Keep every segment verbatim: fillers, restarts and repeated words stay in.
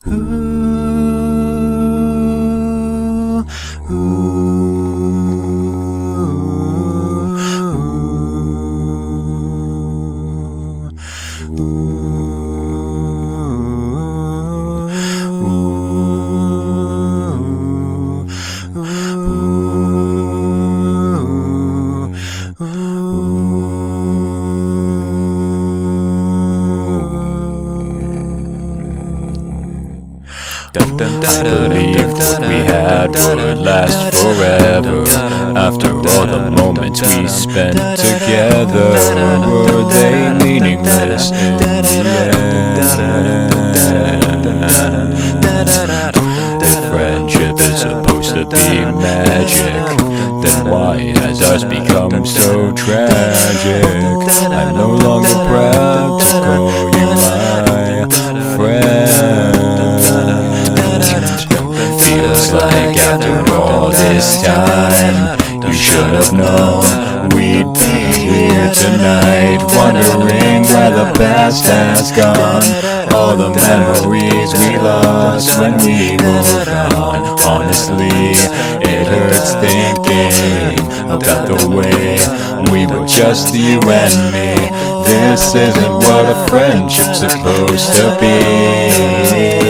I believed what we had would last forever. After all the moments we spent together, were they meaningless in the end? If friendship is supposed to be magic, then why has ours become so tragic? I'm no longer proud to call you my friend. Feels like after all this time, you should have known we'd be here tonight, wondering where the past has gone, all the memories we lost when we moved on. Honestly, it hurts thinking about the way we were just you and me. This isn't what a friendship's supposed to be.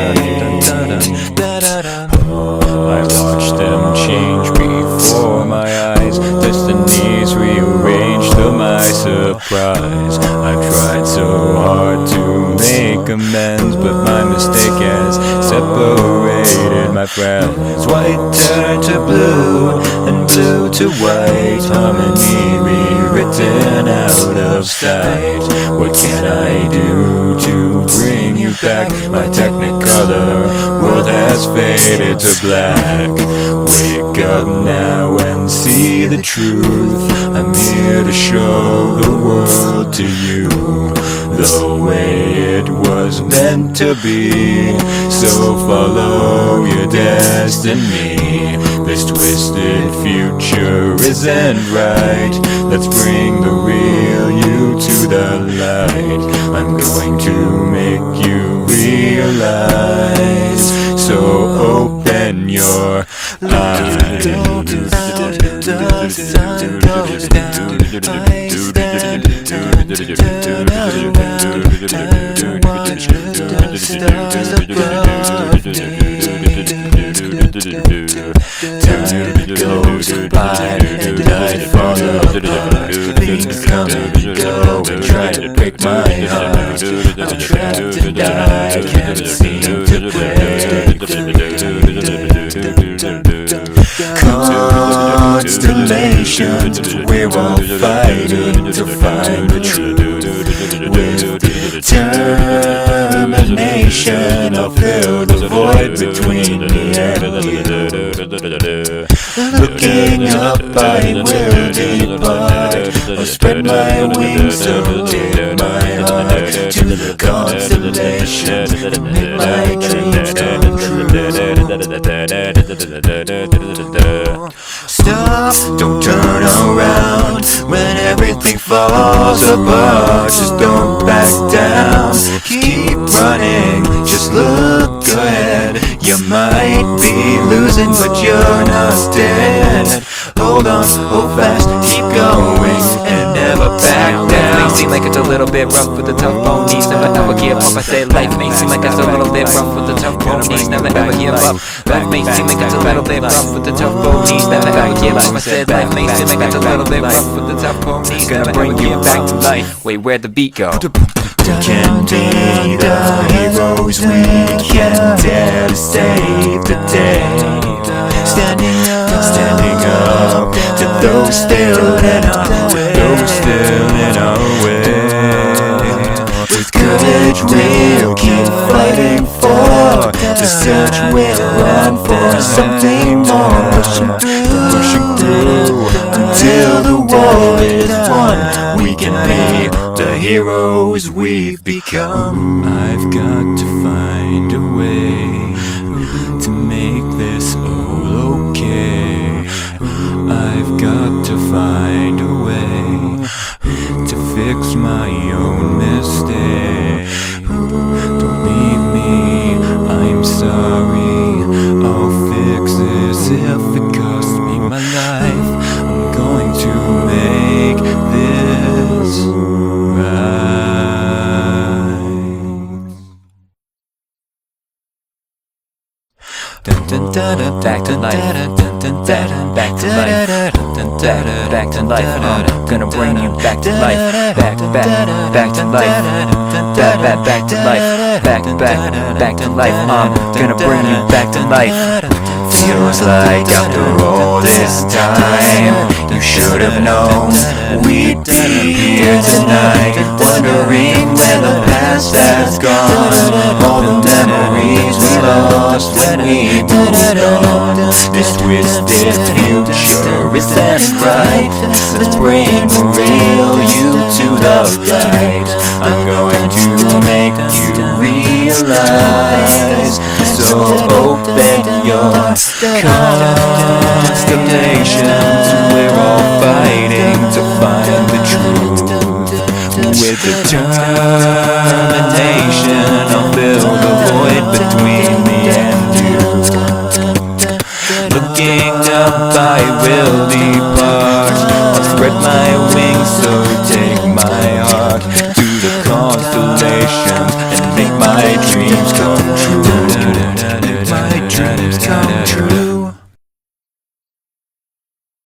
I watched them change before my eyes, destinies rearranged to my surprise. I tried so hard to make amends, but my mistake has separated my friends. White turned to blue, and blue to white, harmony rewritten out of sight. What can I do to bring you back? My technicolor world has faded to black. Wake up now and see the truth. I'm here to show the world to you, the way it was meant to be. So follow your destiny. This twisted future isn't right. Let's bring the real you to the light. I'm going to make you realize, so open your eyes. Time goes by and I fall apart. Things come and go and try to break my heart. I'm trapped and I can't seem to break constellations. We're all fighting to find the truth. With determination, I'll fill the void between me and you. Looking up, I will depart. I'll spread my wings so take my heart to the constellations and make my dreams come true. Stop, don't turn around when everything falls apart. Just don't back down, keep running, just look ahead. You might be losing, but you're not dead. Hold on, hold fast, keep going, and never back down. May seem like it's a little bit rough with the tough ponies. Never ever give up, I say life may seem like it's a little bit rough with the tough ponies. Never ever give up. Life may seem like it's a little bit rough with the tough ponies. Never ever give up, I said life may seem like it's a little bit rough with the tough ponies. Gonna bring you back to life. Wait, where'd the beat go? We can be the heroes, we can dare to save the day. Standing up, standing up to those still in our way, those still in our way. With courage we'll keep fighting for the search, we'll run for something more. Pushing through, pushing through until the war is won. We can be the heroes we've become. I've got to find a way to make this all okay. I've got to find a way to fix my own mistake. Don't leave me Back to life, back, back to life, back, back to life. I'm gonna bring you back to life, back, back, back to life, back, back, back to life, back, back, back to life. I'm gonna bring you back to life. Feels like after all this time, you should have known we'd be here tonight, wondering where the past has gone, all the memories we lost when we moved on. This twisted future isn't right, let's bring the real you to the light. I'm going to make you realize, so open your constellations. We're all fighting to find the truth. With determination, I'll fill the void between me and you. Looking up, I will depart. I'll spread my wings, so take my heart to the constellations and make my dreams come true.